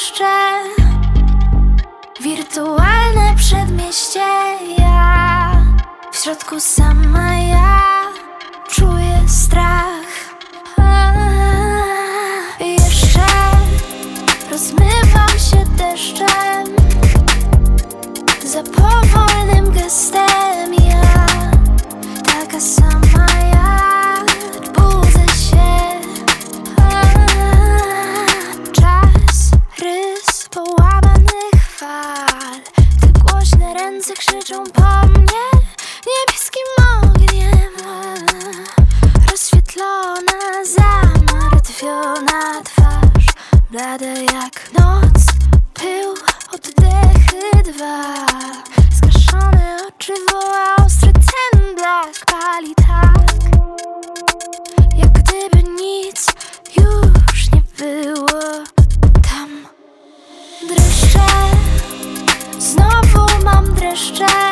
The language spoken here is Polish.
dreszcze, wirtualne przedmieście. Ja w środku sama ja czuję strach. Jeszcze rozmywam się deszczem, za powolnym gestem. Ja taka sama ja budzę się. Czas, rys połamanych fal, te głośne ręce krzyczą po mnie niebieskim ogniem. Rozświetlona, zamartwiona twarz, blada jak noc, pył, oddechy dwa. Skaszone oczy woła, ostry ten blask pali tak, jak gdyby nic już nie było tam. Dreszcze, znowu mam dreszcze.